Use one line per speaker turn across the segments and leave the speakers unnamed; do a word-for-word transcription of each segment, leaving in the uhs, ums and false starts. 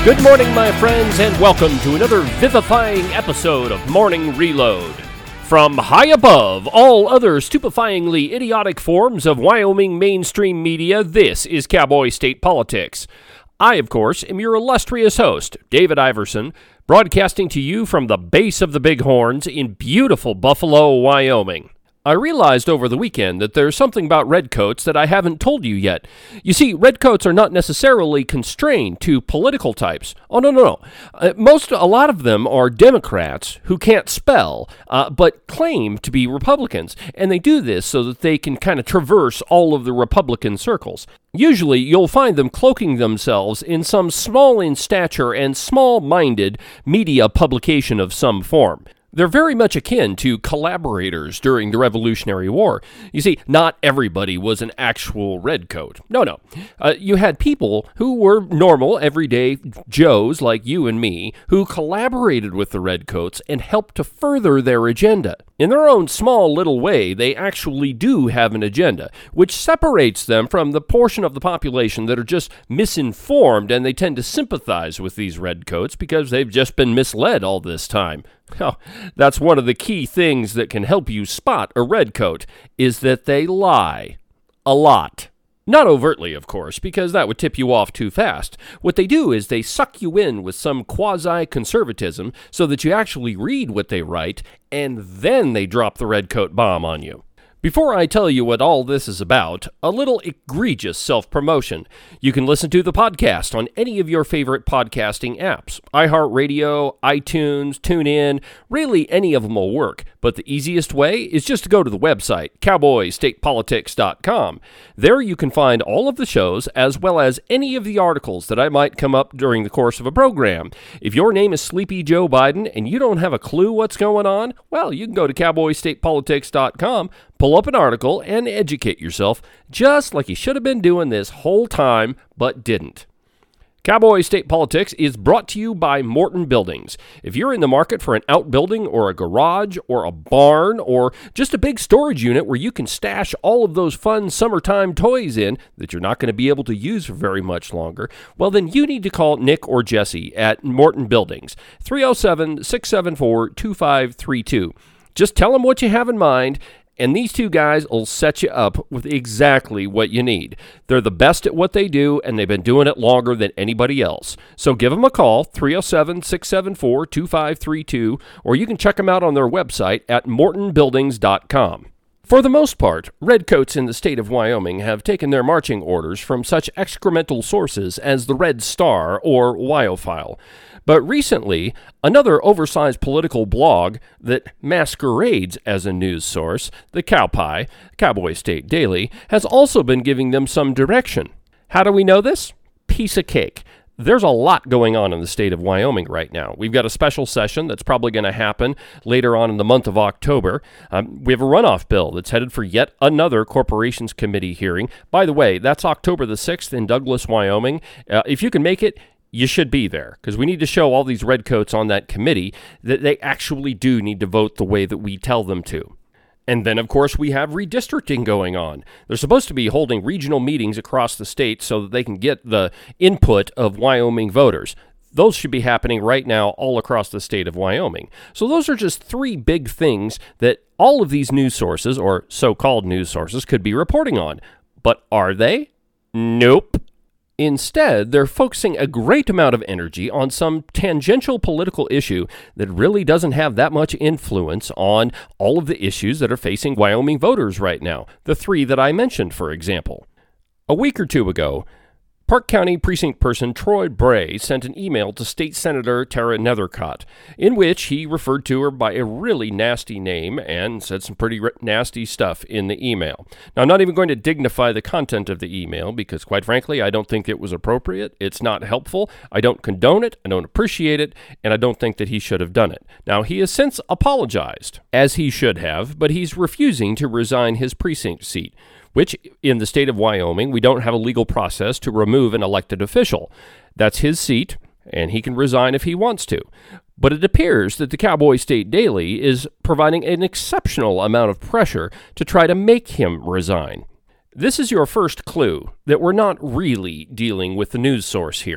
Good morning, my friends, and welcome to another vivifying episode of Morning Reload. From high above all other stupefyingly idiotic forms of Wyoming mainstream media, this is Cowboy State Politics. I, of course, am your illustrious host, David Iverson, broadcasting to you from the base of the Bighorns in beautiful Buffalo, Wyoming. I realized over the weekend that there's something about redcoats that I haven't told you yet. You see, redcoats are not necessarily constrained to political types. Oh, no, no, no. Uh, most, a lot of them are Democrats who can't spell, uh, but claim to be Republicans. And they do this so that they can kind of traverse all of the Republican circles. Usually, you'll find them cloaking themselves in some small in stature and small-minded media publication of some form. They're very much akin to collaborators during the Revolutionary War. You see, not everybody was an actual redcoat. No, no. Uh, you had people who were normal, everyday Joes like you and me, who collaborated with the redcoats and helped to further their agenda. In their own small little way, they actually do have an agenda, which separates them from the portion of the population that are just misinformed, and they tend to sympathize with these redcoats because they've just been misled all this time. Oh, that's one of the key things that can help you spot a redcoat, is that they lie. A lot. Not overtly, of course, because that would tip you off too fast. What they do is they suck you in with some quasi-conservatism so that you actually read what they write, and then they drop the redcoat bomb on you. Before I tell you what all this is about, a little egregious self-promotion. You can listen to the podcast on any of your favorite podcasting apps. iHeartRadio, iTunes, TuneIn, really any of them will work. But the easiest way is just to go to the website, cowboy state politics dot com. There you can find all of the shows as well as any of the articles that I might come up during the course of a program. If your name is Sleepy Joe Biden and you don't have a clue what's going on, well, you can go to cowboy state politics dot com, pull up an article, and educate yourself just like you should have been doing this whole time, but didn't. Cowboy State Politics is brought to you by Morton Buildings. If you're in the market for an outbuilding or a garage or a barn or just a big storage unit where you can stash all of those fun summertime toys in that you're not going to be able to use for very much longer, well, then you need to call Nick or Jesse at Morton Buildings, three oh seven, six seven four, two five three two. Just tell them what you have in mind, and these two guys will set you up with exactly what you need. They're the best at what they do, and they've been doing it longer than anybody else. So give them a call, three oh seven, six seven four, two five three two, or you can check them out on their website at morton buildings dot com. For the most part, redcoats in the state of Wyoming have taken their marching orders from such excremental sources as the Red Star or Wyophile. But recently, another oversized political blog that masquerades as a news source, the Cowpie, Cowboy State Daily, has also been giving them some direction. How do we know this? Piece of cake. There's a lot going on in the state of Wyoming right now. We've got a special session that's probably going to happen later on in the month of October. Um, we have a runoff bill that's headed for yet another Corporations Committee hearing. By the way, that's October the sixth in Douglas, Wyoming. Uh, if you can make it, you should be there, because we need to show all these redcoats on that committee that they actually do need to vote the way that we tell them to. And then, of course, we have redistricting going on. They're supposed to be holding regional meetings across the state so that they can get the input of Wyoming voters. Those should be happening right now all across the state of Wyoming. So those are just three big things that all of these news sources, or so-called news sources, could be reporting on. But are they? Nope. Instead, they're focusing a great amount of energy on some tangential political issue that really doesn't have that much influence on all of the issues that are facing Wyoming voters right now, the three that I mentioned, for example. A week or two ago, Park County precinct person Troy Bray sent an email to State Senator Tara Nethercott, in which he referred to her by a really nasty name and said some pretty nasty stuff in the email. Now, I'm not even going to dignify the content of the email because, quite frankly, I don't think it was appropriate. It's not helpful. I don't condone it. I don't appreciate it. And I don't think that he should have done it. Now, he has since apologized, as he should have, but he's refusing to resign his precinct seat, which in the state of Wyoming, we don't have a legal process to remove an elected official. That's his seat, and he can resign if he wants to. But it appears that the Cowboy State Daily is providing an exceptional amount of pressure to try to make him resign. This is your first clue that we're not really dealing with the news source here.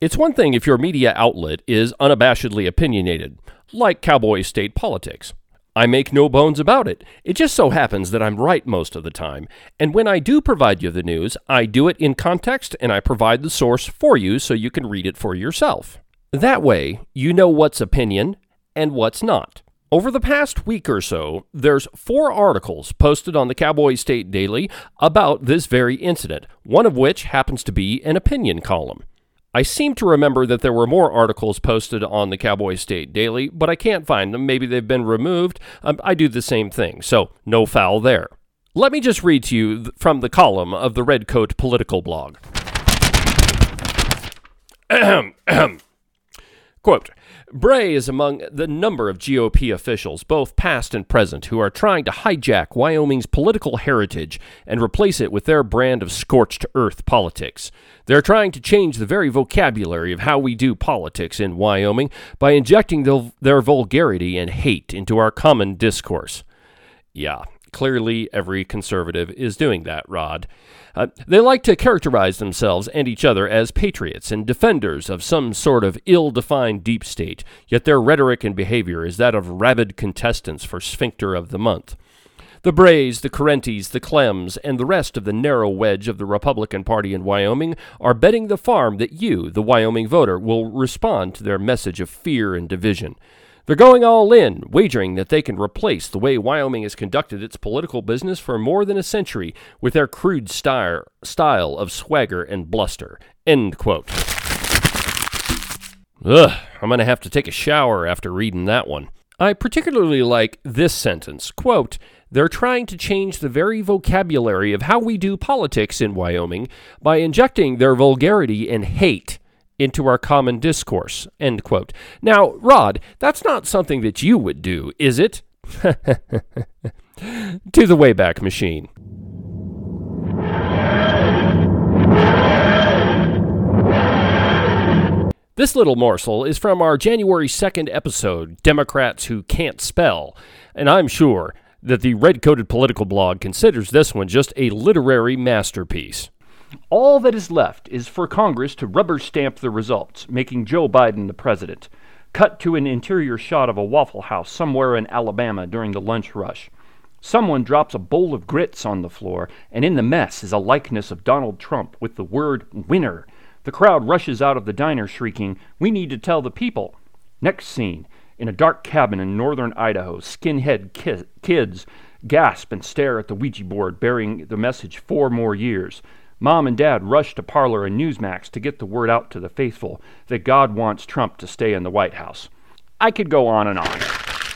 It's one thing if your media outlet is unabashedly opinionated, like Cowboy State Politics. I make no bones about it. It just so happens that I'm right most of the time, and when I do provide you the news, I do it in context and I provide the source for you so you can read it for yourself. That way, you know what's opinion and what's not. Over the past week or so, there's four articles posted on the Cowboy State Daily about this very incident, one of which happens to be an opinion column. I seem to remember that there were more articles posted on the Cowboy State Daily, but I can't find them. Maybe they've been removed. Um, I do the same thing, so no foul there. Let me just read to you th- from the column of the Redcoat Political Blog. Ahem, ahem. Quote, Bray is among the number of G O P officials, both past and present, who are trying to hijack Wyoming's political heritage and replace it with their brand of scorched earth politics. They're trying to change the very vocabulary of how we do politics in Wyoming by injecting the, their vulgarity and hate into our common discourse. Yeah, clearly every conservative is doing that, Rod. Uh, they like to characterize themselves and each other as patriots and defenders of some sort of ill-defined deep state, yet their rhetoric and behavior is that of rabid contestants for Sphincter of the Month. The Brays, the Correntes, the Clems, and the rest of the narrow wedge of the Republican Party in Wyoming are betting the farm that you, the Wyoming voter, will respond to their message of fear and division. They're going all in, wagering that they can replace the way Wyoming has conducted its political business for more than a century with their crude style, style of swagger and bluster. End quote. Ugh, I'm going to have to take a shower after reading that one. I particularly like this sentence, quote, They're trying to change the very vocabulary of how we do politics in Wyoming by injecting their vulgarity and hate into our common discourse, end quote. Now, Rod, that's not something that you would do, is it? To the Wayback Machine. This little morsel is from our January second episode, Democrats Who Can't Spell, and I'm sure that the Red-Coated Political Blog considers this one just a literary masterpiece. All that is left is for Congress to rubber stamp the results, making Joe Biden the president. Cut to an interior shot of a Waffle House somewhere in Alabama during the lunch rush. Someone drops a bowl of grits on the floor, and in the mess is a likeness of Donald Trump with the word winner. The crowd rushes out of the diner shrieking, "We need to tell the people." Next scene, in a dark cabin in northern Idaho, skinhead ki- kids gasp and stare at the Ouija board bearing the message four more years. Mom and Dad rush to Parler and Newsmax to get the word out to the faithful that God wants Trump to stay in the White House. I could go on and on,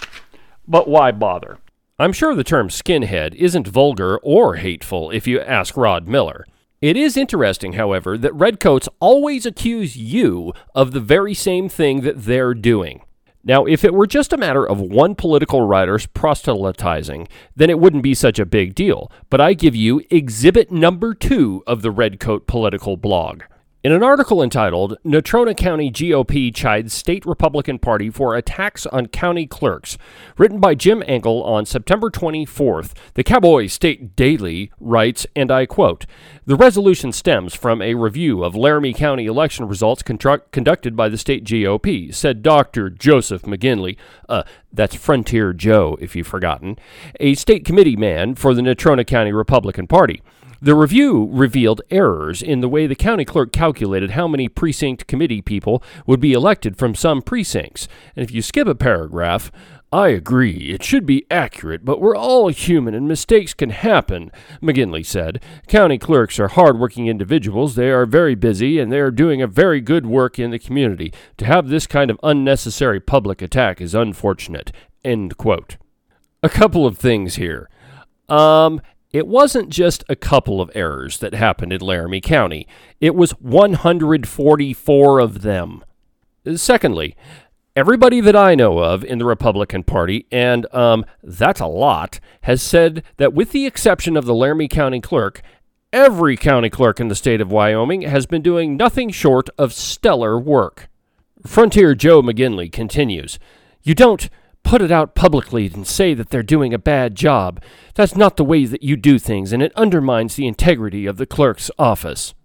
but why bother? I'm sure the term skinhead isn't vulgar or hateful if you ask Rod Miller. It is interesting, however, that redcoats always accuse you of the very same thing that they're doing. Now, if it were just a matter of one political writer's proselytizing, then it wouldn't be such a big deal. But I give you exhibit number two of the Redcoat Political Blog. In an article entitled, Natrona County G O P Chides State Republican Party for Attacks on County Clerks, written by Jim Engel on September twenty-fourth, the Cowboy State Daily writes, and I quote, The resolution stems from a review of Laramie County election results contru- conducted by the state G O P, said Doctor Joseph McGinley, uh, that's Frontier Joe if you've forgotten, a state committee man for the Natrona County Republican Party. The review revealed errors in the way the county clerk calculated how many precinct committee people would be elected from some precincts. And if you skip a paragraph, I agree, it should be accurate, but we're all human and mistakes can happen, McGinley said. County clerks are hardworking individuals. They are very busy, and they are doing a very good work in the community. To have this kind of unnecessary public attack is unfortunate. End quote. A couple of things here. Um... It wasn't just a couple of errors that happened in Laramie County. It was one hundred forty-four of them. Secondly, everybody that I know of in the Republican Party, and um, that's a lot, has said that with the exception of the Laramie County clerk, every county clerk in the state of Wyoming has been doing nothing short of stellar work. Frontier Joe McGinley continues, You don't put it out publicly and say that they're doing a bad job. That's not the way that you do things, and it undermines the integrity of the clerk's office.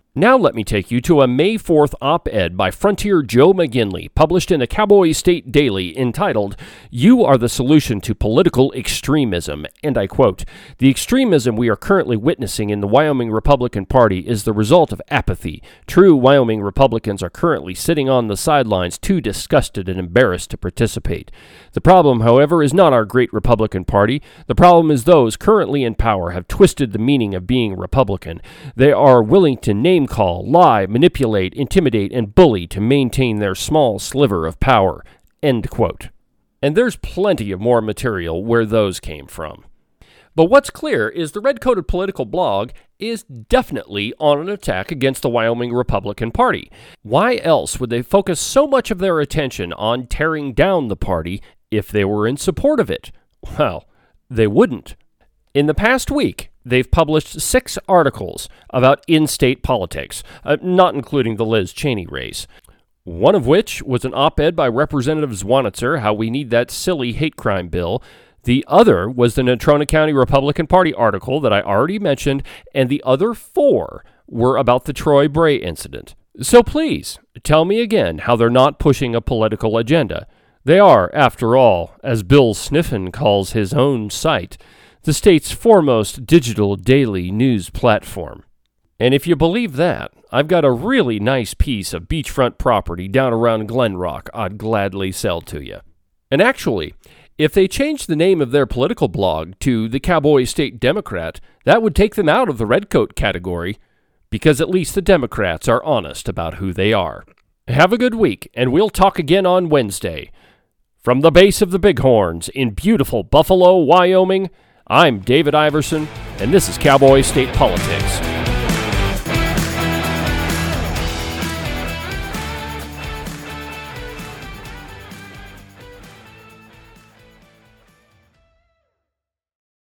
Now let me take you to a May fourth op-ed by Frontier Joe McGinley, published in the Cowboy State Daily, entitled, "You Are the Solution to Political Extremism," and I quote, "The extremism we are currently witnessing in the Wyoming Republican Party is the result of apathy. True Wyoming Republicans are currently sitting on the sidelines too disgusted and embarrassed to participate. The problem, however, is not our great Republican Party. The problem is those currently in power have twisted the meaning of being Republican. They are willing to name call, lie, manipulate, intimidate, and bully to maintain their small sliver of power." End quote. And there's plenty of more material where those came from. But what's clear is the Red Coated Political blog is definitely on an attack against the Wyoming Republican Party. Why else would they focus so much of their attention on tearing down the party if they were in support of it? Well, they wouldn't. In the past week, they've published six articles about in-state politics, uh, not including the Liz Cheney race. One of which was an op-ed by Representative Zwanitzer, how we need that silly hate crime bill. The other was the Natrona County Republican Party article that I already mentioned, and the other four were about the Troy Bray incident. So please, tell me again how they're not pushing a political agenda. They are, after all, as Bill Sniffen calls his own site, the state's foremost digital daily news platform. And if you believe that, I've got a really nice piece of beachfront property down around Glen Rock I'd gladly sell to you. And actually, if they changed the name of their political blog to the Cowboy State Democrat, that would take them out of the redcoat category, because at least the Democrats are honest about who they are. Have a good week, and we'll talk again on Wednesday. From the base of the Bighorns in beautiful Buffalo, Wyoming, I'm David Iverson, and this is Cowboy State Politics.